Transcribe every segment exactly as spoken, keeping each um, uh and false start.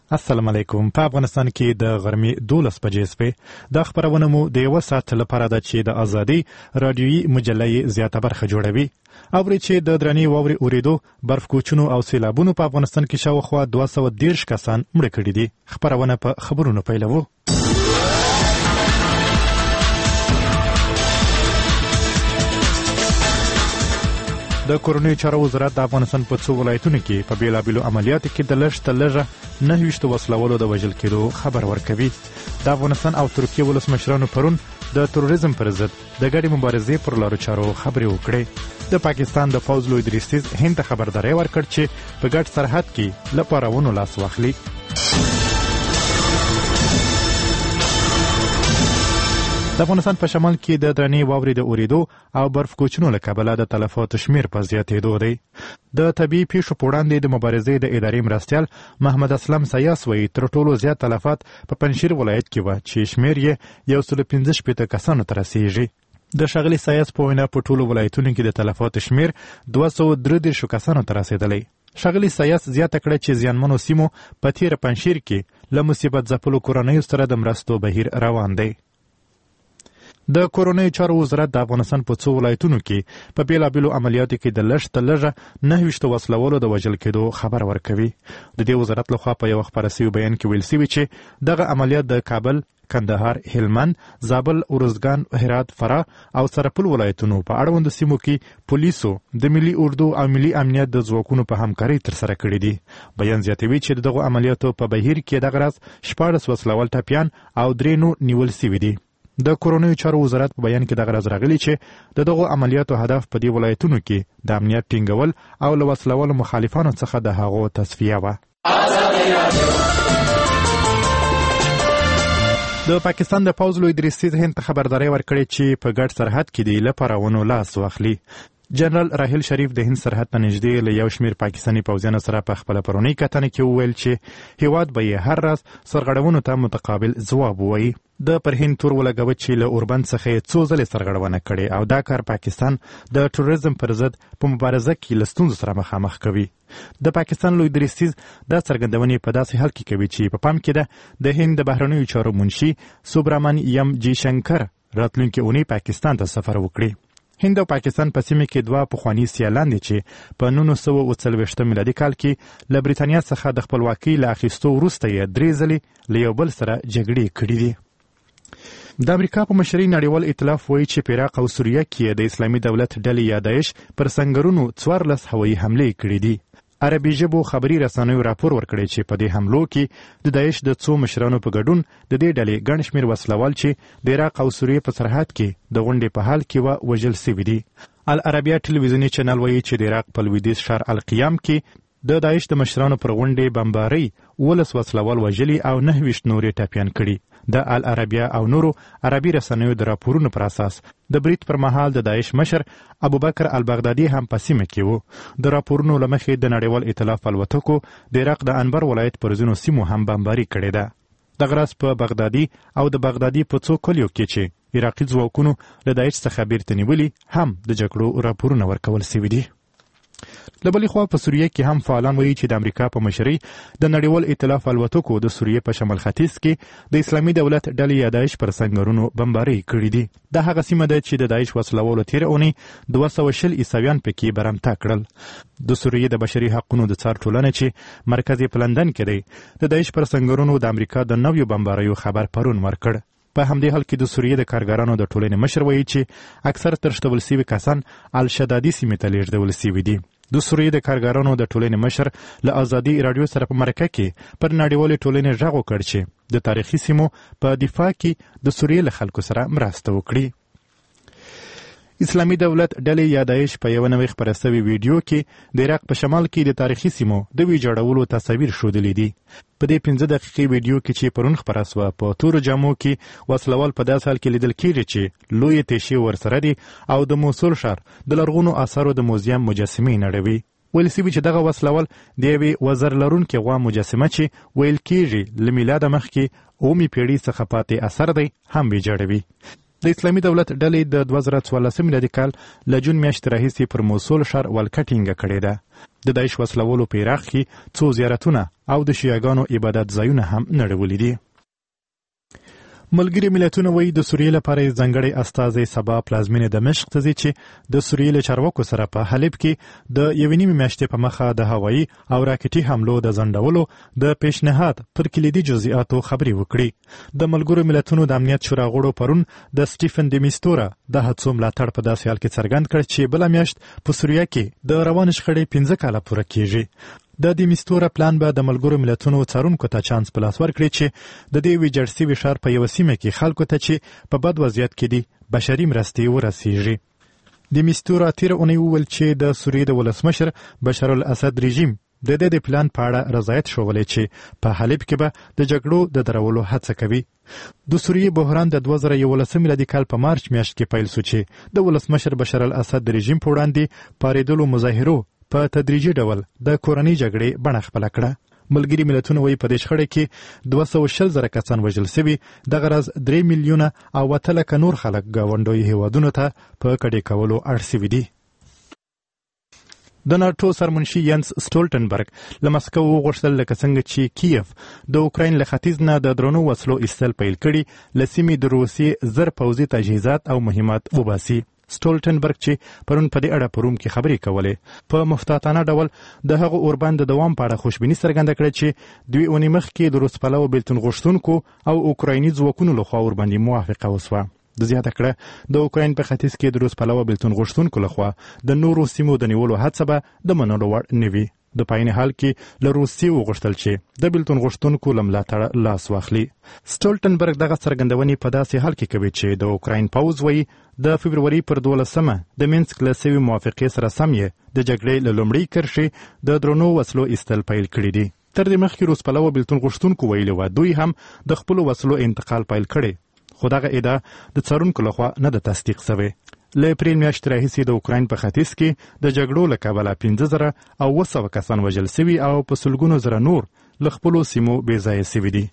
السلام علیکم. په افغانستان کې د غرمې دولس بجې سپې د خبرونه مو د یو ساعت لپاره د چې د ازادي رادیوي مجلې زیاته برخه جوړوي. اوري چې د درنې واوري اوریدو برف کوچونو او سیلابونو په افغانستان کې شاوخوا دوه سوه دېرش کسان مړه کړي دي. خبرونه په خبرونو پیلوو. د کورنیو چارو وزارت د افغانستان په څو ولایتونو کې په بیلابیلو عملیاتو کې د لږ تر لږه نهه ویشت وسلوالو د وژل کېدو خبر ورکوي. د افغانستان او ترکیې ولسمشرانو پرون د تروریزم پر ضد د ګډې مبارزې پر لارو چارو خبرې وکړې. د پاکستان د پوځ لوی دریځ هند ته خبرداری ورکړ چې په ګډ سرحد کې له پاراونو لاس واخلي. د افغانستان په شمال کې د درنې واورې د اوریدو او برف کوچونو له کبله د تلفاتو شمیر په زیاتېدو دی. د طبیعي پیښو په وړاندې د مبارزې د ادارې مرستیال محمد اسلم سیاس وایي تر ټولو زیات تلفات په پنجشیر ولایت کې وه چې شمیر یې یو سل پنځه شپېته کسانو ته رسیږي. د ښاغلي سیاس په وینا په ټولو ولایتونو کې د تلفاتو شمیر دوه سوه درې دېرشو کسانو ته رسېدلی. ښاغلي سیاس زیاته کړه چې زیانمنو سیمو په تېره پنجشیر کې له مصیبت ځپلو کورنیو سره د مرستو بهیر روان دی. د کورنیو چارو وزارت د افغانستان په څو ولایتونو کې په بیلابیلو عملیاتو کې د لږ تر لږه نهه ویشت وسلوالو د وژل کېدو خبر ورکوي. د دې وزارت لخوا په یو خپاره سوي بیان کې ویل سوي چې دغه عملیات د کابل، کندهار، هلمند، زابل، ارزګان، هرات، فراه او سرپل ولایتونو په اړوندو سیمو کې پولیسو د ملي اردو او ملي امنیت د ځواکونو په همکارۍ ترسره کړي دي. بیان زیاتوي چې دغه عملیاتو په بهیر کې دغه راز شپاړس وسلوال ټپیان او درې نور نیول سوي دي. د کورنیو چارو وزارت په بیان کې دغه راز راغلی چې د دغو عملیاتو هدف په دې ولایتونو کې د امنیت ټینګول او له وسلوالو مخالفانو څخه د هغو تصفیه وه. د پاکستان د پوځ لوی دریځ هند ته خبرداری ورکړې چې په ګډ سرحد کې دی له پاراونو لاس واخلي. جنرال راحیل شریف د هند سرحد ته نږدې له یو شمېر پاکستاني پوځیانو سره په خپله پرونۍ کتنه کې وویل چې هیواد به یې هر راز سرغړونو ته متقابل ځواب ووایي. د پر هند تور ولګوه چې له اوربند څخه یې څو ځلې سرغړونه کړې او دا کار پاکستان د تروریزم پر ضد په مبارزه کې له ستونزو سره مخامخ کوي. د پاکستان لوی دریځ دا څرګندونې په داسې حال کې کوي چې په پام کې ده د هند د بهرنیو چارو منشي سوبرامانیم جی شنکر راتلونکې اونۍ پاکستان ته سفر وکړي. هند او پاکستان په سیمه کې دوه پخواني سیالان دي چې په نولس سوه اوه څلوېښتم میلادي کال کې له برېټانیا څخه د خپلواکۍ له اخیستو وروسته یې درې ځلې له یو بل سره جګړې کړي دي. د امریکا په مشرۍ نړیوال ائتلاف وایي چې په عراق او سوریه کې د اسلامي دولت ډلې یا داعش پر سنګرونو څوارلس هوایي حملې کړي دي. عربي ژبو خبري رسنیو راپور ورکړی چې په دې حملو کې د داعش د څو مشرانو په ګډون د دې ډلې ګڼ شمېر وسلوال چې د عراق او سوریې په سرحد کې د غونډې په حال کې وه وژل سوي دي. العربیه ټلویزیوني چینل وایي چې د عراق په لویدیځ ښار القیام کې د داعش د مشرانو پر غونډې بمبارۍ اوولس وسلوال وژلي او نهه ویشت نور یې ټپیان کړي. د العربیه او نورو عربي رسنیو د راپورونو پر اساس د برید پر مهال د داعش مشر ابوبکر البغدادي هم په سیمه کې و. د راپورونو له مخې د نړیوال ائتلاف الوتکو د عراق د انبر ولایت پر ځینو سیمو هم بمباري کړې ده. دغه راز په بغدادي او د بغدادي په څو کلیو کې چې عراقي ځواکونو له داعش څخه بیرته نیولي هم د جګړو راپورونه ورکول سوي دي. له بلې خوا په سوریه کې هم فعالان وایي چې د امریکا په مشرۍ د نړیوال ائتلاف الوتکو د سوریې په شمال ختیځ کې د اسلامي دولت ډلې یا داعش پر سنګرونو بمبارۍ کړي دي. دا هغه سیمه ده چې د داعش وسلوالو تېره اونۍ دوه سوه شل عیسویان پکې برمته کړل. د سوریې د بشري حقونو د څار ټولنه چې مرکز یې په لندن کې دی د داعش پر سنګرونو د امریکا د نویو بمباریو خبر پرون ورکړ. په همدې حال کې د سوریې د کارګرانو د ټولنې مشر وایي چې اکثر ترشتول سوي کسان الشدادي سیمې ته لیږدول سوي دي. د سوریې د کارګرانو د ټولنې مشر له ازادي راډیو سره په مرکه کې پر نړیوالې ټولنې غږ وکړ چې د تاریخي سیمو په دفاع کې د سوریې له خلکو سره مرسته وکړي. اسلامي دولت ډلې یا داعش په یو نوې خپره سوي ویډیو کې د عراق په شمال کې د تاریخي سیمو د ویجاړولو تصاویر ښودلي دي. په دې پنځه دقیقې ویډیو کې چې پرون خپره سوه په تورو جامو کې وسلوال په داسې حال کې لیدل کېږي چې لویې تیشې ورسره دي او د موصل ښار د لرغونو اثارو د موزیم مجسمې نړوي. ویل سوي چې دغه وسلوال د یوې وزر لرونکې غوا مجسمه چې ویل کېږي له میلاده مخکې اومې پېړۍ څخه پاتې اثر دی هم ویجاړوي. د اسلامي دولت ډلې د دوه زره څوارلسم میلادي کال له جون میاشتې راهیسې پر موصل ښار ولکه ټینګه کړې ده. د داعش وسلولو په عراق کې څو زیارتونه او د شیعاګانو عبادت ځایونه هم نړولي دي. ملګري ملتونه وایي د سوریې لپاره ځانګړی استازی سبا پلازمینې دمشق ته ځي چې د سوریې له چارواکو سره په حلب کې د یوې نیمې میاشتې په مخه د هوایي او راکټي حملو د ځنډولو د پیشنهاد پر کلیدي جزئیاتو خبرې وکړي. د ملګرو ملتونو د امنیت شورا غړو پرون د سټیفن د میستورا د هڅو ملاتړ په داسې حال کې څرګند کړ چې بله میاشت په سوریه کې د روان شخړې پنځه کاله پوره کیږي. د دې میستورا پلان به د ملګرو ملتونو څارونکو ته چانس په لاس ورکړي چې د دې ویجاړ سوي ښار په یوه سیمه کې خلکو ته چې په بد وضعیت کې دي بشري مرستې ورسیږي. د میستورا تېره اونۍ وویل چې د سوریې د ولسمشر بشار الاسد رژیم د دې د پلان په اړه رضایت ښوولی چې په حلب کې به د جګړو د درولو هڅه کوي. د سوریې بحران د دوه زره یولسم میلادي کال په مارچ میاشت کې پیل شو چې د ولسمشر بشار الاسد د رژیم په وړاندې پارېدلو مظاهرو په تدریجي ډول د کورنۍ جګړې بڼه خپله کړه. ملګري ملتونه وایي په دې شخړه کې دوه سوه شل زره کسان وژل سوي، دغه راز درې میلیونه او اته لکه نور خلک ګاونډیو هیوادونو ته په کډې کولو اړ سوي دي. د ناټو سرمنشي ینس سټولټنبرګ له مسکو وغوښتل لکه څنګه چې کیف د اوکراین له ختیځ نه د درنو وسلو ایستل پیل کړي له سیمې د روسیې زر پوځي تجهیزات او مهمات وباسي. سټولټنبرګ چې پرون په دې اړه په روم کې خبرې کولې په محتاطانه ډول د هغه اوربند د دوام په اړه خوشبیني څرګنده کړه چې دوی اونۍ مخکې د روس پلوه بېلتون غوښتونکو او اوکرایني ځواکونو لخوا ورباندې موافقه وسوه. د زیاته کړه د اوکراین په ختیځ کې د روس پلوه بېلتون غوښتونکو لخوا د نورو سیمو د نیولو هڅه به د منلو وړ نه وي. د پاین حال کې له روسیې وغوښتل چې د بېلتون غوښتونکو له ملاتړه لاس واخلي. سټولټنبرګ دغه څرګندونې په داسې حال کې کوي چې د اوکراین پوځ وایي د فبروري پر دولسمه د مینسک له سوي موافقې سره سم یې د جګړې له لومړۍ کرښې د درنو وسلو ایستل پیل کړي دي. تر دې مخکې روس پلوه بېلتون غوښتونکو ویلي وه دوی هم د خپلو وسلو انتقال پیل کړی، خو دغه ادعا د څارونکو لخوا نه ده تصدیق سوې. له اپریل میاشتې راهیسې د اوکراین په ختیځ کې د جګړو له کبله پنځه زره او اوه سوه کسان وژل سوي او په سلګونو زره نور له خپلو سیمو بېځایه سوي دي.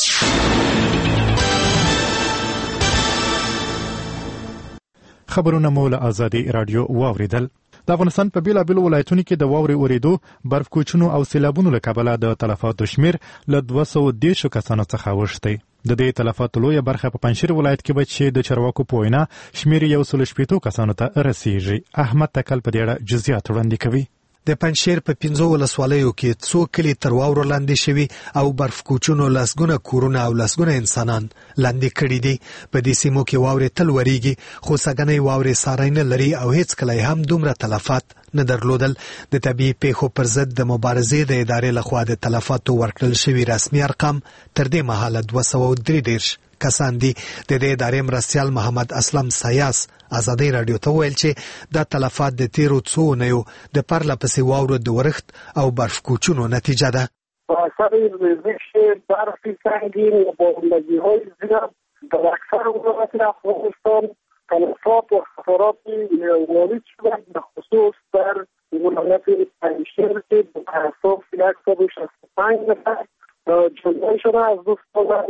خبرونه مو له ازادي راډیو واوریدل. د افغانستان په بیلابیلو ولایتونو کې د واورې اورېدو، برف کوچونو او سیلابونو له کبله د تلفاتو شمېر له دوه سوه دېرشو کسانو څخه اوښتی. د دې تلفاتو لویه برخه په پنجشیر ولایت کې به چې د چارواکو په وینا شمېر یو سلو شپېتو کسانو ته رسیږي. احمد تکل په دې اړه جزئیات وړاندې کوي. د پنجشیر په پنځو ولسوالیو کې څو کلي تر واورو لاندې شوي او برف کوچونو لسګونه کورونه او لسګونه انسانان لاندې کړي دي. په دې سیمو کې واورې تل ورېږي، خو سږنۍ واورې ساری نه لري او هیڅکله هم دومره تلفات نه درلودل. د طبیعي پیښو پر ضد د مبارزې د ادارې لخوا د تلفاتو ورکړل شوي رسمي ارقام تر دې مهاله دوه سوه درې دېرش کسان دي. د دې ادارې مرستیال محمد اسلم سیاس ازادي راډیو ته ویل چې دا تلفات د تیرو څو اونیو د پرله پسې واورو د ورښت او برف کوچونو نتیجه ده. با اثر ریزش برف سنگین و بارندگی‌های زیاد در اکثر ولایات افغانستان تلفات و خسارات وارد شده، به خصوص در ولایت پنجشیر که به تصادف صد و شصت و پنج نفر جدا شده از دست دادن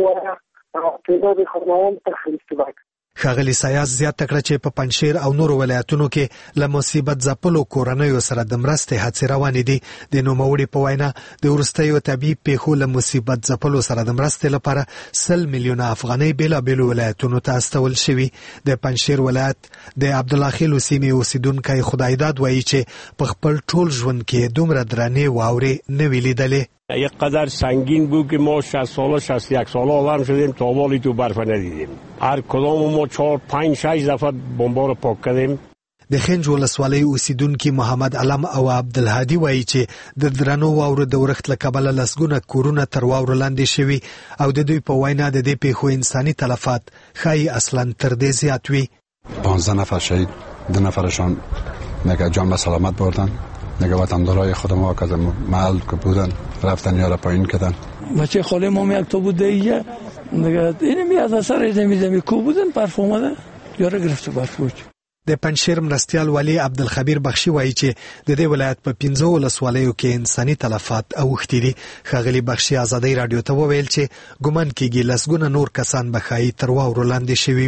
و تعداد خانوان تخلیص شده. ښاغلي سیاس زیاته کړه چې په پنجشیر او نورو ولایتونو کې له مصیبت ځپلو کورنیو سره د مرستې هڅې روانې دي. د نوموړي په وینا د وروستیو طبیعي پیښو له مصیبت ځپلو سره د مرستې لپاره سل میلیونه افغانۍ بېلابېلو ولایتونو ته استول شوي. د پنجشیر ولایت د عبدالله خیلو سیمې اوسیدونکی خدایداد وایي چې په خپل ټول ژوند کې دومره درنې واورې نه وي لیدلې. یک قدر سنگین بود که ما شصت ساله شصت و یک ساله آدم شدیم تا حالی تو برف ندیدیم. هر کدام ما چهار پنج شش دفعه بمبار پاک کردیم. د خنج ولسوالۍ اوسیدونکي محمد علم او عبدالهادي وایي چې د درنو واورو د ورښت له کبله لسګونه کورونه تر واورو لاندې شوي او د دوی په وینا د دې پیښو انساني تلفات ښایي اصلا تر دې زیات وي. پانزده نفر شهید، دو نفرشان نگه جان به سلامت بردن، نگه وطندارای خود ما که محل که بودن رفتن یا را پایین کردن. بچه خاله ما یک تا بود دیگه نگه اینه می از اثر زمین زمین کو بودن برف اومده یا را گرفته برف بود. د پنجشیر مرستیال والی عبدالخبیر بخشي وایي چې د دې ولایت په پنځو ولسوالیو کې انساني تلفات اوښتي دي. ښاغلي بخشي ازادي راډیو ته وویل چې ګومان کېږي لسګونه نور کسان به ښایي تر واورو لاندې شوي وي.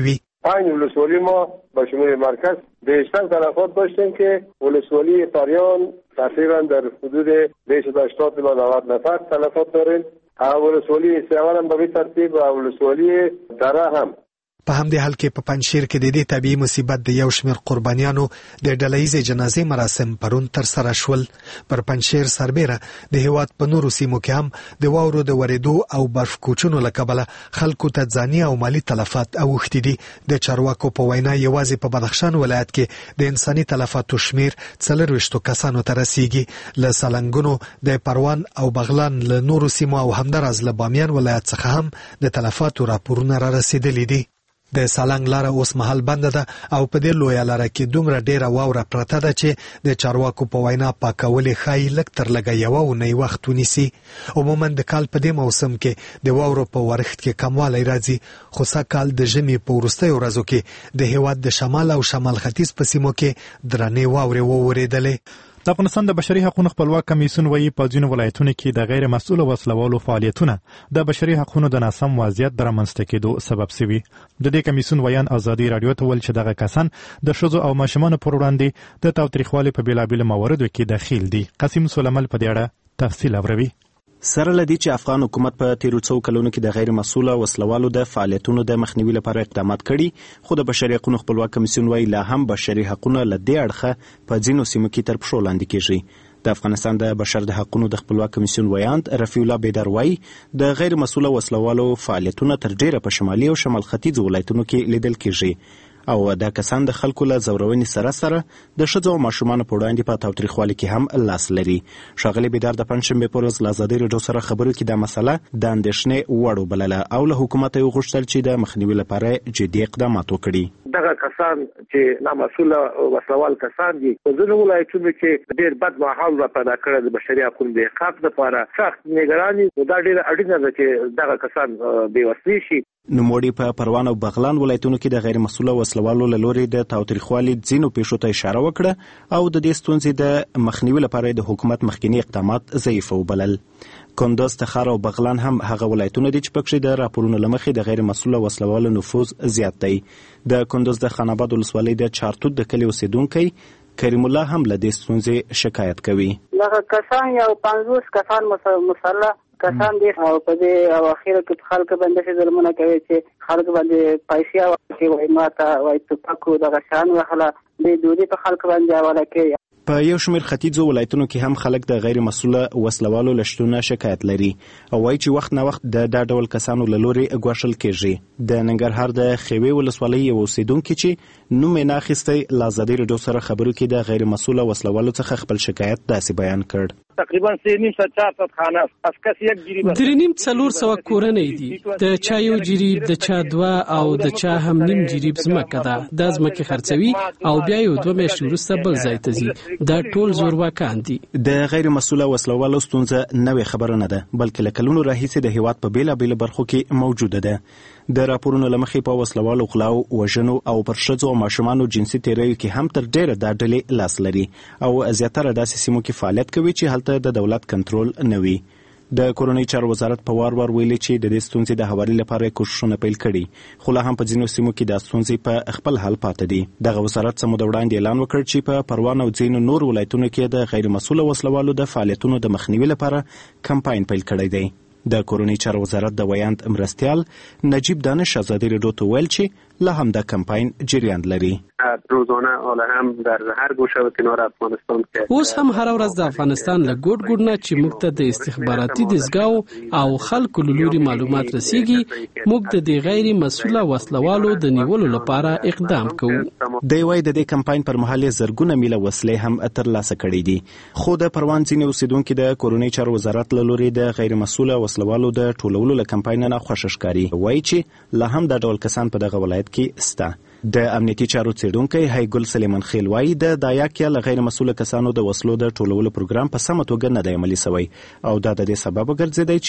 پنج ولسوالی ما به شمول مرکز بیشتر تلفات داشتیم که ولسوالی تاریان تقریبا در حدود بیش از هشتاد تا نود نفر تلفات داریم. ولسوالی سیاوان هم به ترتیب و ولسوالی دره هم. په همدې حال کې په پنجشیر کې د دې طبيعي مصیبت د یو شمېر قربانیانو د ډلهییزې جنازې مراسم پرون ترسره شول. پر پنجشیر سربیره د هیواد په نورو سیمو کې هم د واورو د ورېدو او برف کوچونو له کبله خلکو ته ځاني او مالي تلفات اوښتي دي. د چارواکو په وینا یوازې په بدخشان ولایت کې د انساني تلفاتو شمیر څلرویشتو کسانو ته رسیږي. له سالنګونو د پروان او بغلان له نورو سیمو او همداراز له بامیان ولایت څخه هم د تلفاتو راپورونه را رسیدلي دي. د سالنګ لاره اوس مهال بند ده او په دې لویه لاره کې دومره ډیره واوره پرته ده چې د چارواکو په وینا پاکول ښایي لږ تر لږه یوه اونۍ وخت ونیسي. عموما د کال په دې موسم کې د واورو په ورښت کې کموالی راځي، خو سږکال د ژمي په وروستیو ورځو کې د هیواد د شمال او شمال ختیځ په سیمو کې درنې واورې وورېدلې. د افغانستان د بشري حقوقو خپلواک کمیسیون وایي په ځینو ولایتونو کې د غیر مسؤل وسلوالو فعالیتونه د بشري حقوقو د ناسم وضعیت د رامنځته کېدو سبب شوي. د دې کمیسیون ویان ازادي رادیو ته ویل چې دغه کسان د ښځو او ماشومانو پر وړاندې د تاوتریخوالي په بېلابېلو مواردو کې دخیل دي. قاسم سلیمل په دې اړه تفصیل اوري. سره لدی چې افغان حکومت په تیرو څو کلونو کې د غیر مسؤل وسلوالو د فعالیتونو د مخنیوي لپاره اقدامات کړي، خو د بشري حقوقو خپلواک کمیسیون وایي لا هم بشري حقوقونه له دې اړخه په ځینو سیمو کې تر پښو لاندې کېږي. د افغانستان د بشر د حقوقو د خپلواک کمیسیون ویاند رفیع الله بیدر وایي د غیر مسؤل وسلوالو فعالیتونه تر ډیره په شمالي او شمال ختیځ ولایتونو کې لیدل کېږي او دا کسان د خلکو له زورونې سره سره د ښځو او ماشومانو په وړاندې په تاوتریخوالي کې هم لاس لري. ښاغلي بیدار د پنجشنبې په ورځ له ازادي راډیو سره خبرو کې دا مسله د اندېښنې وړ وبلله او له حکومته یې وغوښتل چې د مخنیوي لپاره جدي اقدامات وکړي. دغه کسان چې نامسؤله وسلوال کسان دي په ځینو ولایتونو کې ډېر بد ماحول را پیدا کړی د بشري حقوقو د احقاق لپاره سخت نگراني دا ډېره اړینه ده چې دغه کسان بېوسلې شي. نوموړي په پروان او بغلان ولایتونو کې د غیر مسؤل وسلوالو له لوري د تاوتریخوالي ځینو پیښو ته اشاره وکړه او د دې ستونزې د مخنیوي لپاره د حکومت مخکینی اقدامات ضعیف وبلل. کندز، تخار او بغلان هم هغه ولایتونه دي چې پکې د راپورونو له مخې د غیر مسؤل وسلوالو نفوذ زیات دی. د کندز د خان آباد ولسوالۍ د چارتوت د کلي اوسیدونکی کریم الله هم له دې ستونزې شکایت کوي. دغه کسان یو پنځوس کسان مسلح کسان دي او په دې او اخیره کې خلک باندې ظلمونه کوي چې خلک باندې پیسې او وایي ماته وایي توپکو دغه شان وهله د دودي په خلک باندې حواله کوي. په یو شمېر ختیځو ولایتونو کې هم خلک د غیر مسؤله وسلوالو له شتونه شکایت لري او وایي چې وخت نه وخت د دا ډول کسانو له لوري ګواښل کېږي. د ننګرهار د خیوې ولسوالۍ یو اوسیدونکي چې نوم یې نه اخیستی له ازادي راډیو سره خبرو کې د غیر مسؤله وسلوالو څخه خپل شکایت داسې بیان کړ. تقریبا سه نیم ساعت چهار ساعت خانه از کس یک جریب درې نیم څلور سوه کورنۍ دي، د چا یو جریب، د چا دوه او د چا هم نیم جریب ځمکه ده. دا ځمکې خرڅوي او بیا یو دوه میاشتې وروسته بل ځای ته ځي. دا ټول زورواکان دي. د غیر مسؤله وسلوالو ستونزه نوې خبره نه ده، بلکې له کلونو راهیسې د هیواد په بېلابېلو برخو کې موجوده ده. د راپورونو له مخې په وسلوالو غلاو، وژنو او پر ښځو او ماشومانو جنسي تیریو کې هم تر ډیره دا ډلې لاس لري او زیاتره داسې سیمو کې فعالیت کوي چې هلته د دولت کنټرول نه وي. د کورنۍ چارو وزارت په وار وار ویلي چې د دې ستونزې د هواري لپاره کوښښونه پیل کړي، خو لا هم په ځینو سیمو کې دا ستونزې په خپل حال پاتې دي. دغه وزارت څه موده وړاندې اعلان وکړ چې په پروان او ځینو نور ولایتونو کې د غیر مسؤله وسلوالو د فعالیتونو د مخنیوي لپاره کمپاین پیل کړی دی. د کورنۍ چارو وزارت د ویاند مرستیال نجیب دانش ازادي راډیو ته ویل چې لا هم دا کمپاین جریان لري. روزانه حالا هم در هر گوشه و کنار افغانستان که اوس هم هر ورځ د افغانستان له ګوټ ګوټ نه چې موږ ته د استخباراتي دستګاو او خلکو له لوري معلومات رسیږي، موږ د دې غیر مسؤله وسلوالو د نیولو لپاره اقدام کوو. دی وايي د دې کمپاین پر مهال زرګونه میله وسلې هم ترلاسه کړي دي، خو د پروان ځینې اوسیدونکي د کورنۍ چارو وزارت له لوري د غیر مسؤله وسلوالو د ټولولو له کمپاین نه خوښ ښکاري. وایي چې لا هم د ډول کسان په دغه ولایت کې سته. د امنیتي چارو څېړونکی هیګل سلیمان خیل وایي د دایاک یا غیر مسؤله کسانو د وسلو د ټولولو پروګرام په سمه توګه نه دی عملي شوی او دا د دې سبب ګرځېدی چې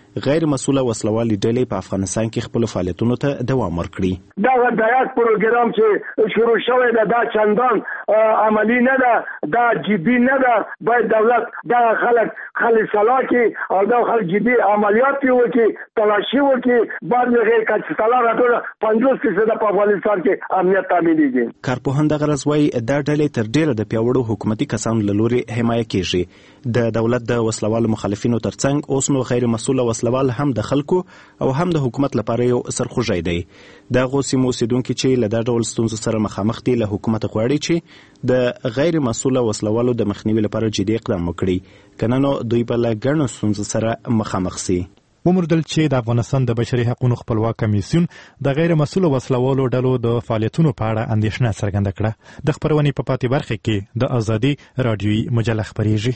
غیر مسؤله وسلوالې ډلې په افغانستان کې خپل فعالیتونو ته دوام ورکړي. دا د یک پروګرام چې شروع شوی دی دا چندان عملی نه ده، دا جدي نه ده. باید دولت دا خلک خالص سلا کې او دا خلک جدي عملیات وکړي، تلاشي وکړي، بعد هغه کچ سلا راټول پنځوس فیصد په افغانستان کې امنیت تامینېږي. کارپوهان دغه راز وایي دا ډلې تر ډیره د پیاوړو حکومتي کسانو له لوري حمایه کیږي. د دولت د وسلوالو مخالفینو ترڅنګ اوس نو غیر مسؤله وسلوال هم د خلکو او هم د حکومت لپاره یو سرخوږی دی. دغه سیمو اوسیدونکي چې له دا ډول ستونزو سره مخامخ دي له حکومت غواړي چې د غیر مسؤله وسلوالو د مخنیوي لپاره جدي اقدام وکړي، کنه نو دوی به له ګڼو ستونزو سره مخامخ سي. ومردل چې د افغانستان د بشري حقوقو خپلواک کمیسیون د غیر مسؤل وسلوالو ډلو د فعالیتونو په اړه اندېښنه څرګنده کړه. د خبرونې په پاتې برخه کې د ازادي رادیوي مجله خبرېږي.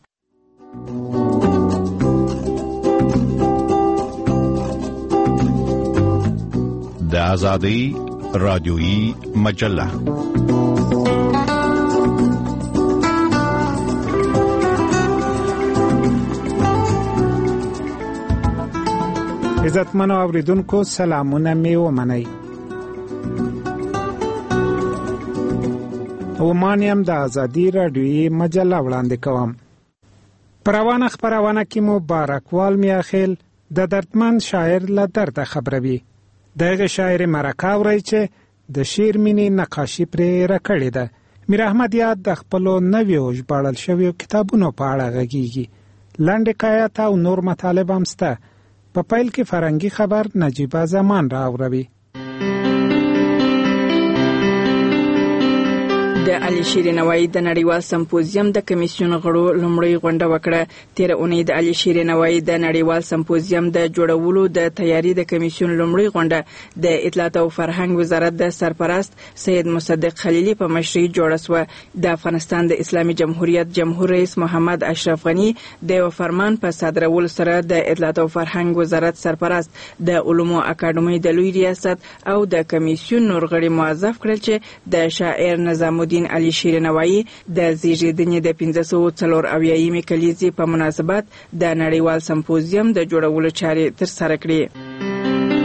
د ازادي رادیوي مجله عزتمنو اوریدونکو سلامونه می ومنئ. ومانیم د ازادي رادیوي مجله وړاندې کوم. پروانه خبرونه کې مبارکوال میاخیل د دردمن شاعر له درد خبروي. دغه شاعر مرکه اوري چې د شعر مینې نقاشي پرې راکړې ده. میر احمد یاد د خپل نویو ژباړل شویو کتابونو په اړه غږیږي. لاندې کایات او نور مطالب هم سته. په پیل کې فرنګي خبر نجیبه زمان راوړي. د علي شیر نوایی د نړیوال سمپوزیم د کمیسیون غړو لومړی غونډه وکړه. تیر اونۍ د علي شیر نوایی د نړیوال سمپوزیم د جوړولو د تیاری د کمیسیون لومړی غونډه د اطلاعات او فرهنګ وزارت د سرپرست سید مصدق خلیلی په مشرۍ جوړه شوه. د افغانستان د اسلامي جمهوریت جمهور رئیس محمد اشرف غنی د یو فرمان په صادرولو سره د اطلاعات او فرهنګ وزارت سرپرست د علومو اکاډمۍ د لوی ریاست او د کمیسیون نور غړي موظف کړل چې د شاعر نظام الدین علي شیر نوایی د زیږیدنې د پنځه سوه څلور اویایمې کلیزې په مناسبت د نړیوال سمپوزیم د جوړولو چارې ترسره کړې.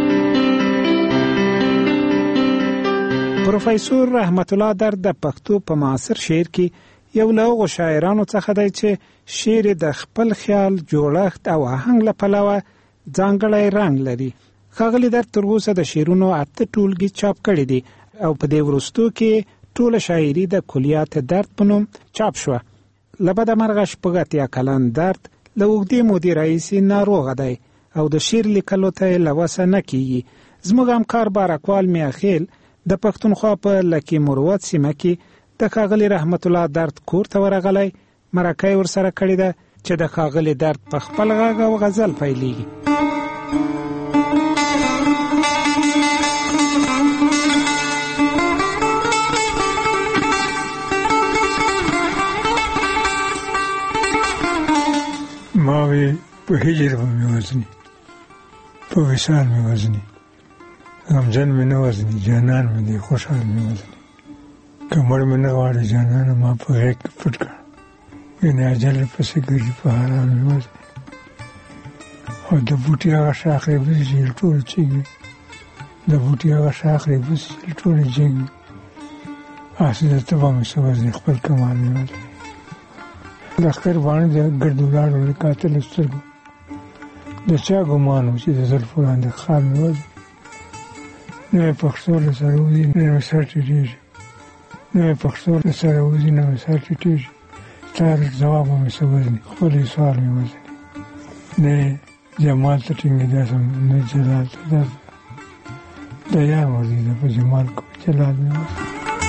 پروفیسور رحمت الله در د پښتو په معاصر شعر کې یو له هغو شاعرانو څخه دی چې شعر د خپل خیال جوړښت او آهنګ له پلوه ځانګړی رنګ لري. ښاغلي در تر اوسه د شعرونو اته ټولګي چاپ کړي دي او په دې وروستو کې ټول شاعري د کلیات درد په نوم چاپ شوه. لبد مرغه شپږ اتیا کلن درد له اوږدې مودې راهیسې ناروغه دی او د شعر لیکلو ته یې له وسه نه کیږي. زموږ همکار بارکوال میاخیل د پښتونخوا په لکي مروت سیمه کې د ښاغلي رحمت الله درد کور ته ورغلی. مرکه یې ورسره کړې ده چې د ښاغلي درد په خپل غږ او غزل پیلېږي. ماوی په هجر به مې وزني، په وصال مې وزني، غمجن مې نه وزني، جانان مې دی خوشحال مې وزني. که مړ مې نه غواړي جانانه ما په غېږ کې پټ کړه، یعنې اجل پسې ګرځي په حرام مې وزني. او د بوټي هغه شاخ ریبسې چې ټولې چیږي، د بوټي هغه شاخ ریبسې چې ټولې چیږي، هسې د تبه مې څه وزني، خپل کمال مې وزني. د اختر باندې د ګرد ولاړو د قاتل سترګو د چا ګمان و چې د زلفو لاندې خال مې وزني. نه مې پښتو له سره وځي نه مې سر ټیټېږي، نه مې پښتو له سره وځي نه مې سر ټیټېږي. ستا ځواب به مې څه وزني، خپل یې سوال مې وزني. نه جمال ته ټینګېدا سم نه جلال ته، داسې د یار مرضي ده په جمال کې جلال مې وزني.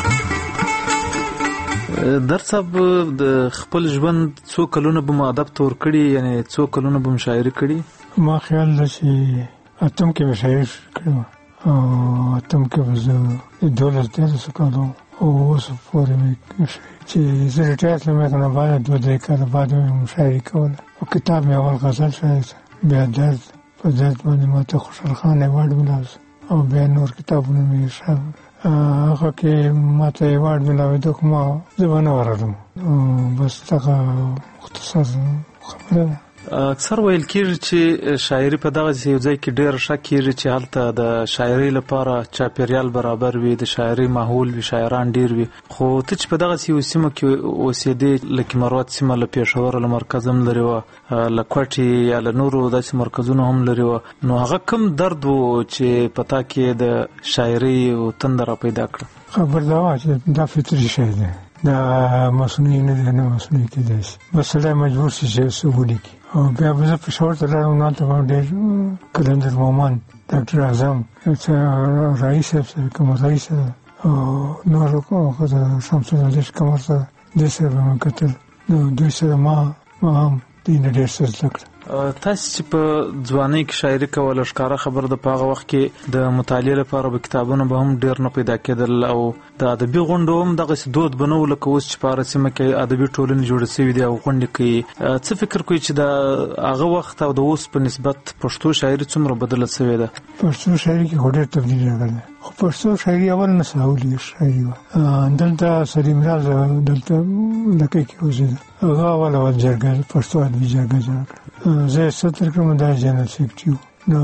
در صاحب د خپل ژوند څو کلونه به مؤدب تور کړي، یعنی څو کلونه به شاعري کړي؟ ما خیال ده چې اتم کې به شاعري کړې وه او اتم کې به زه دولس دیارلسو کالو او اوس پورې مې چې زه ریټایر شوم که نه بعد دوه درې کاله بعد مې شاعري کوله. او کتاب مې اول غزل شاعر بیا درد، په درد باندې ما ته خوشحال خان ایوارډ ملاو او بیا نور کتابونه مې ارشاد هغه کې ما ته ایوارډ ملاوېدو که ما زه به نه ورغلم. بس دغه مختصر خبره ده. اکثر ویل کېږي چې شاعري په دغه یو ځای کې ډېر ښه کېږي چې هلته د شاعري لپاره چاپیریال برابر وي، د شاعري ماحول وي، شاعران ډېر وي. خو ته چې په دغه یو سیمه کې اوسېدې لکه مروت سیمه له پېښور له مرکز هم لري وه، له کوټې یا له نورو داسې مرکزونو هم لري وه، نو هغه کوم درد و چې په تا کې د شاعري تنده را پیدا کړه؟ خبر دا وه چې دا فطري شی دی، دا مصنوعي نه دی، نه مصنوعي کېدای شي. بس سړی مجبور شي چې څه ولیکي. او بیا به زه پېښور ته لاړم، هلته به ډېر قلندر مومن، ډاکټر اعظم، رئیس صاحب سره، قمر رئیس سره او نورو شمس الدین قمر سره، دې سره به مې کتل. نو دوی سره ما ما هم دوی نه ډېر څه زده کړه. تاسو چې په ځوانۍ کې شاعري کوله، ښکاره خبر د په هغه وخت کې د مطالعې لپاره به کتابونه به هم ډېر نه پیدا کېدل او د ادبي غونډو هم دغسې دود به نه و لکه اوس چې په هره سیمه کې ادبي ټولنې جوړې شوي دي او غونډې کوي. څه فکر کوئ چې د هغه وخت او د اوس په نسبت پښتو شاعري څومره بدله شوې ده؟ پښتو شاعري کې خو ډېر تبدیل راغلی، خو پښتو شاعري اول نه ساولي شاعري وه. دلته سلیم راز دلته لکۍ کې اوسېده، هغه اول اول جرګه پښتو ادبي جرګه جوړه کړه. زه ستر کړم دا جنرال سیکرټري و. نو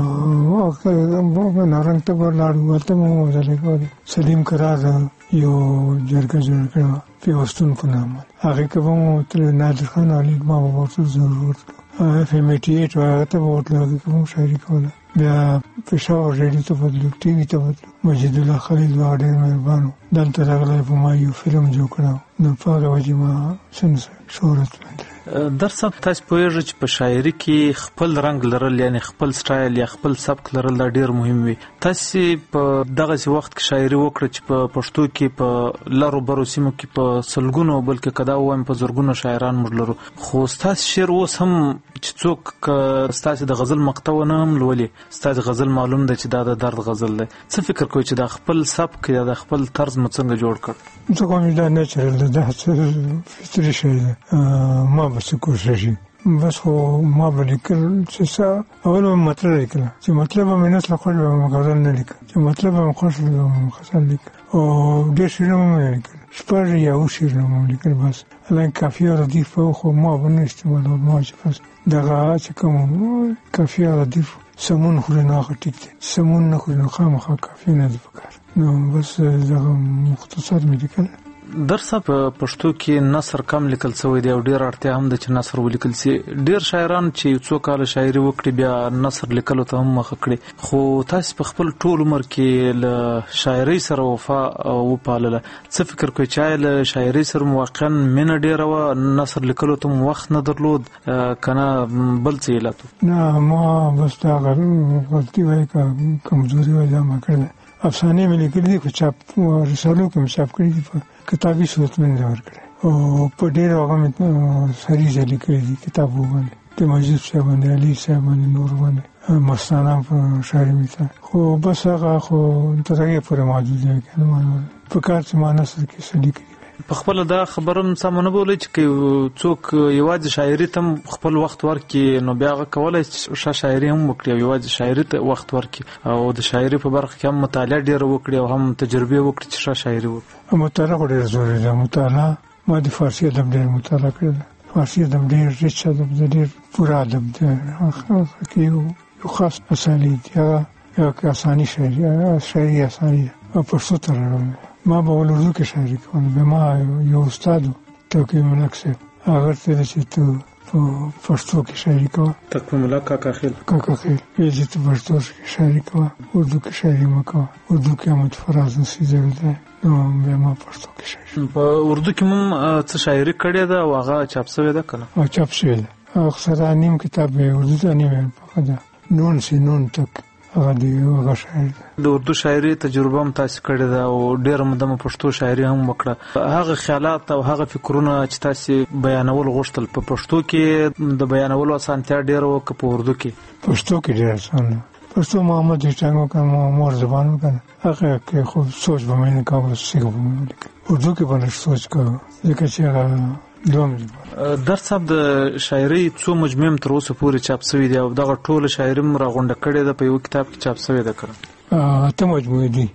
نارنګ ته به لاړو، هلته مو مطالعې کولې. سلیم کرار یو جرګه جوړه کړې وه پیوستون په نامه، هغې کې به مو تلو. نادر خان علي ما به ورته ضرورت کړو، اف ایم ایټي ایټ و، هغه ته به ورتلو، هغې کې به مو شاعري کوله. بیا پېښور ریډیو ته بدلو، ټي وي ته بدلو. مجید الله خلیل هغه ډېر مهربان و، دلته راغلی په ما یو فلم جوړ کړی، نو په هغه وجې ما څه شهرت ولري. در صاحب تاسو پوهیږئ چې په شاعري کې خپل رنګ لرل، یعنی خپل سټایل یا خپل سبک لرل دا ډیر مهم وي. تاسو په دغه وخت کې شاعري وکړه چې په پښتو کې په لارو برو سیمو کې په سلګونو بلکې کدا وایم په زرګونو شاعران موږ لرو، خو تاسو شعر اوس هم چې څوک تاسو د غزل مقطع نه هم لولي، تاسو غزل معلوم ده چې دا د درد غزل ده. څه فکر کوئ چې دا خپل سبک یا د خپل طرز مو څنګه جوړ کړ؟ زه کوم دا نېچرل ده، دا فطري شی ده. ما بس کوشش بس خو ما به لیکل چې څه اول به مطلب لیکله، چې مطلب به مې نسله خوښ به مې غزل نه لیکه، چې مطلب به مې خوښ به مې غزل لیکه. او ډېر شعرونه به مې لیکل، شپږ یا اووه شعرونه به مې لیکل. بس الان کافیه او ردیف به خو ما به نه استعمالول، ما چې بس دغه چې کوم کافیه او ردیف سمون خوري نو هغه ټیک دی، سمون نه خوري نو خامخا کافیه نه ده پکار. نو بس دغه مختصر مې لیکل. در صاحب په پښتو کې نثر کم لیکل شوی دی او ډیر اړتیا هم ده چې نثر ولیکل شي. ډیر شاعران چې څو کال شاعري وکړي بیا نثر لیکلو ته هم مخه کړي، خو تاسو په خپل ټول عمر کې له شاعري سره وفا او پالله. څه فکر کوئ چې له شاعري سره واقعا مینه ډیره وه، نثر لیکلو ته وخت نه درلود کنه بل څه علت؟ نه ما بس دا غلطي وایي که کمزوري وایي دا ما کړې. افسانې مې لیکلي دي، په چاپ رسالو کې مې چاپ کړي دي، په کتابي صورت مې ورکړی او په ډېرو هغه مې سریزه لیکلي دي کتابو باندې، د مجید صاحب باندې، علي صاحب باندې، نور باندې، مستانه په شاعري مې ته. خو بس هغه خو تر هغې پورې محدود دی که نه، په کار چې ما نثر کې څه لیکلي. په خپله دا خبره هم سمه نه بولئ چې څوک یوازې شاعري ته هم خپل وخت ورکړي نو بیا هغه کولی چې ښه شاعري هم وکړي او یوازې شاعري ته وخت ورکړي او د شاعري په برخه کې هم مطالعه ډېره وکړي او هم تجربې وکړي چې ښه شاعري وکړي. مطالعه خو ډېره ضروري ده. مطالعه ما د فارسي ادب ډېر مطالعه کړې ده. فارسي ادب ډېر ریچ ادب ده، ډېر پوره ادب ده، هغه کې یو خاص اساني دي، هغه یو اساني شاعري شاعري اساني ده او پښتو ته راغلی. ما به ول اردو کې شاعري کوله. به ما یو استاد توقیر ملک صاحب هغه ته چې ته په پښتو کې شاعري کوه، توقیر ملک کاکا خیل کاکا خیل چې ته پښتو کې شاعري کوه، اردو کې شاعري مه کوه، اردو کې احمد فراز نصیر ده. نو بیا ما پښتو کې شاعري. په اردو کې هم څه شاعري کړې ده او هغه چاپ شوې ده که نه؟ او چاپ شوې ده. اکثره نیم کتاب اردو ته نیم پکه ده، نون سی نون تک هغه دی هغه شاعر ده. د اردو شاعري تجربه هم تاسو کړې ده او ډېره موده مو پښتو شاعري هم وکړه. هغه خیالات او هغه فکرونه چې تاسو بیانول غوښتل په پښتو کې د بیانولو اسانتیا ډېره وه که په اردو کې؟ پښتو کې ډېره اسانه ده. پښتو محمد هیټنګ وکړه، مور زبان وکړه، هغه کې خو سوچ به مې نه کاوه، سیغه به مې ولیکل. اردو کې به نه سوچ کوه ځکه چې هغه دوم دی. در صاحب د شاعري څو مجموعې تر اوسه پورې چاپ شوي دي او دغه ټوله شاعري م راغونډه کړې ده په یو کتاب کې چاپ شوې ده که نه؟ اته مجموعې دي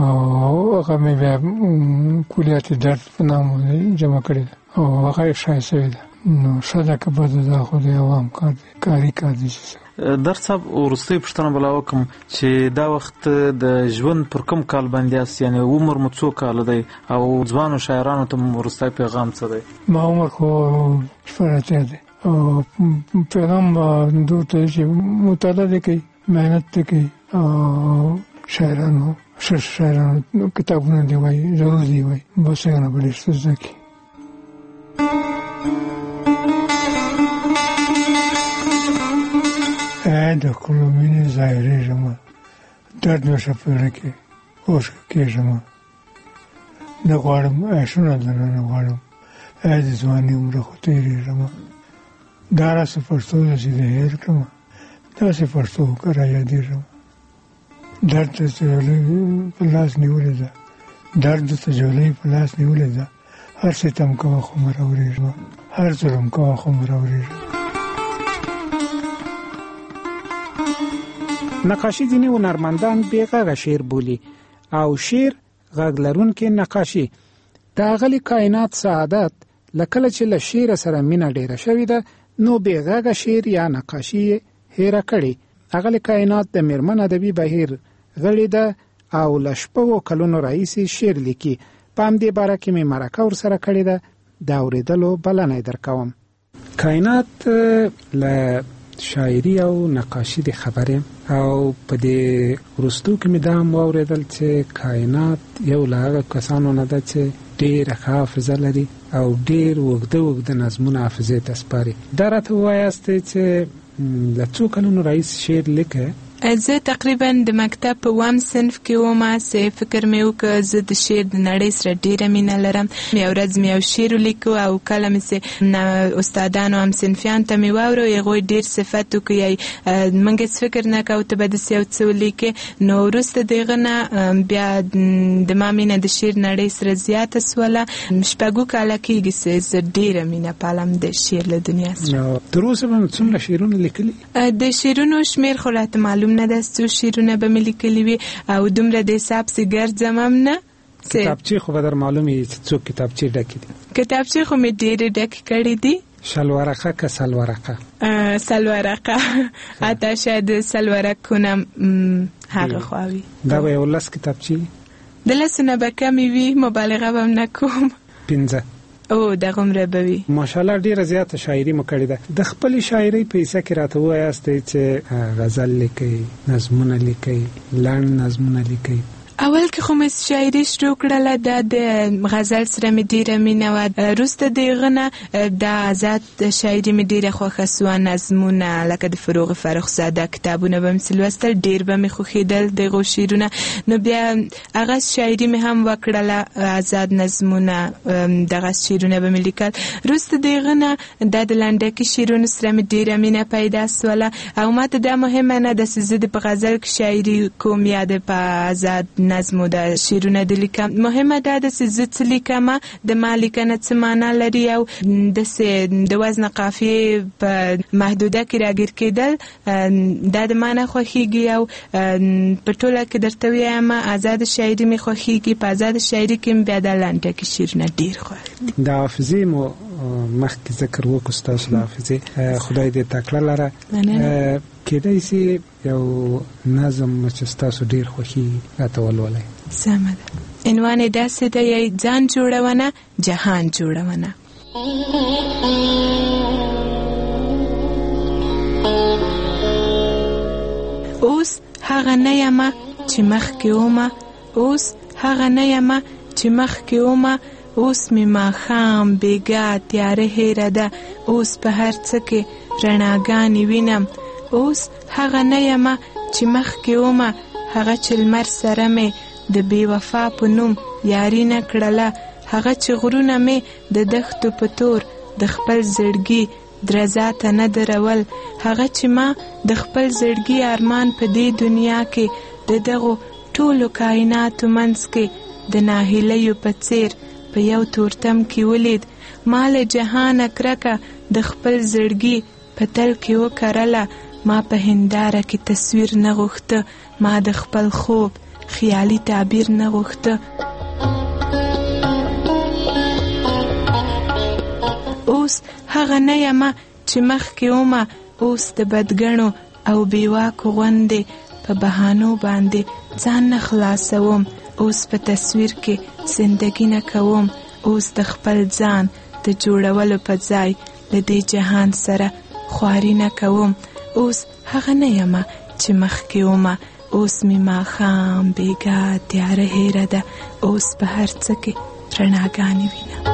او هغه مې بیا کلیات درد په نام جمع کړې ده او هغه یې شایع شوې ده. نو شاده که بده دا خو د عوام کار دی کاري کار دی. در صاحب ورستۍ پوښتنه بلا وکم چې دا وخت د ژوند پر کوم کال باندې است، یعنی عمر مو څو کال دی او ځوانو شاعرانو ته ورستۍ پیغام څه دی؟ ما عمر خو شپږ اتیا دی او پیغام دوی ته چې مطالعه کوي، مهنت کوي او شاعرانو ښه شاعرانو کتابونه دی وایي، ضرور دی وایي، بس هغه نه بلې څه زده کړي. ای د ښکلو مینې ظاهرېږمه، درد مې شپېړه کې اوښکه کېږمه، نه غواړم عیشونه درنه نه غواړم، ای د ځواني عمره خو تېرېږمه. دا راسه پښتو ده چې د هېر کړمه، داسې پښتو که را یادېږمه. درد ته جولۍ په لاس نیولې ده، درد ته جولۍ په لاس نیولې ده، هر ستم کوه خو مه راورېږمه، هر ظلم کوه خو مه راورېږمه. نقاشي ځینې هنرمندان بې غږه شعر بولي او شعر غږ لرونکې نقاشي. د اغلې کائنات سعادت لکه چې له شعر سره مینه ډیره شوې ده نو بې غږه شعر یا نقاشي یې هېره کړې. اغلې کائنات د میرمن ادبي بهیر غړې ده او له شپږو کلونو راهیسې شعر لیکي. په همدې باره کې مې مرکه ورسره کړې ده، د اورېدلو بلنه یې درکوم. کائنات له شاعري او نقاشي د خبرې او په دې وروستو کې مې دا هم واورېدل چې کائنات یو له هغه کسانو نه ده چې ډېره ښه حافظه لري او ډېر اوږده اوږده نظمونه حافظې ته سپاري. دا راته ووایاست چې له څو کلونو راهیسې شعر لیکه؟ زه تقریبا د مکتب په اووم صنف کې وم، چې فکر مې وکړ زه د شعر د نړۍ سره ډېره مینه لرم. یو ورځ مې یو شعر ولیکو او کله مې چې استادانو هم صنفیانو ته مې واورو، هغوی ډېر صفت وکړي، موږ هېڅ فکر نه کوو ته به داسې یو څه ولیکې. نو وروسته د هغه نه بیا د ما مینه د شعر نړۍ سره زیاته سوله. شپږو کاله کېږي چې زه ډېره مینه پالم د شعر له دنیا سره. تر اوسه به څومره شعرونه لیکلي؟ د شعرونو شمېر خو راته معلوم نه ده، څو شعرونه به مې لیکلي وي او دومره د حساب چې ګرځم هم نه. کتابچې خو به در معلومې چې څو کتابچې ډکې دي؟ کتابچې خو مې ډېرې ډکې کړې دي. شل ورقه که سل ورقه؟ سل ورقه، حتی شاید سل ورقونه هغه خواوي. دا به یو لس کتابچې؟ د لسو نه به کمې وي، مبالغه به هم نه کوم. پنځه؟ او دغومره به وي. ماشاءالله ډیره زیاته شاعري مو کړې ده. د خپلې شاعرۍ په حصه کې راته ووایاست چې غزل لیکئ، نظمونه لیکئ، لنډ نظمونه لیکئ. اول کې خو مې شاعري شروع کړله، دا د غزل سره مې ډېره مینه وه. وروسته د هغه نه د آزاد شاعري مې ډېره خوښه سوه، نظمونه لکه د فروغ فرخزاده کتابونه به مې لوستل، ډېر به مې خوښېدل د هغو شعرونه. نو بیا هغه شاعري مې هم وکړله، آزاد نظمونه، دغه شعرونه به مې لیکل. وروسته د هغه نه دا د لنډکي شعرونو سره مې ډېره مینه پیدا سوله او ما ته دا مهمه نه ده چې زه د په غزل کې شاعري کوم یا د په آزاد نظمو د شعرونه د لیکم. مهمه دا ده چې زه څه لیکم، د ما لیکنه څه معنا لري او داسې د وزن قافیې په محدوده کې راګیر کېدل دا د ما نه خوښېږي او په ټوله کې درته ووایم آزاد شاعري مې خوښېږي. په آزاد شاعري کې مې بیا د لنډکي شعرونه ډېر خوښ دي. د حافظې مو مخکې ذکر وکړو، ستاسو د حافظې خدای دې تکړه لره. کېدای شي یو نظم چې ستاسو ډېر خوښي راته ولولئ؟ سمه ده. عنوان یې داسې ده، یې ځان جوړونه جهان جوړونه. اوس هغه نه یمه چې مخکې ومه، اوس هغه نه یمه چې مخکې ومه، اوس مې ماښام بېګا تیاره هېره ده، اوس په هر څه کې رڼاګانې وینم. اوس هغه نه یمه چې مخکې ومه، هغه چې لمر سره مې د بې وفا په نوم یاري نه کړله، هغه چې غرونه مې د دښتو په تور د خپل زړګي درزا ته نه درول، هغه چې ما د خپل زړګي ارمان په دې دنیا کې د دغو ټولو کائناتو منځ کې د ناهیلیو په څیر په یو تورتم کې ولید. ما له جهانه کرکه د خپل زړګي په تل کې وکرله، ما په هنداره کې تصویر نه غوښته، ما د خپل خوب خیالي تعبیر نه غوښته. اوس هغه نه یم چې مخکې ومه اوس د بدګنو او بیواکو غوندې په بهانو باندې ځان نه خلاصوم. اوس په تصویر کې زندگی نه کوم. اوس د خپل ځان د جوړولو په ځای له دې جهان سره خواري نه کوم. اوس هغه نه یم چې مخکې ومه اوس مې ماښام بیګا تیاره هیره ده. اوس په هر څه کې رڼاګانې وینم.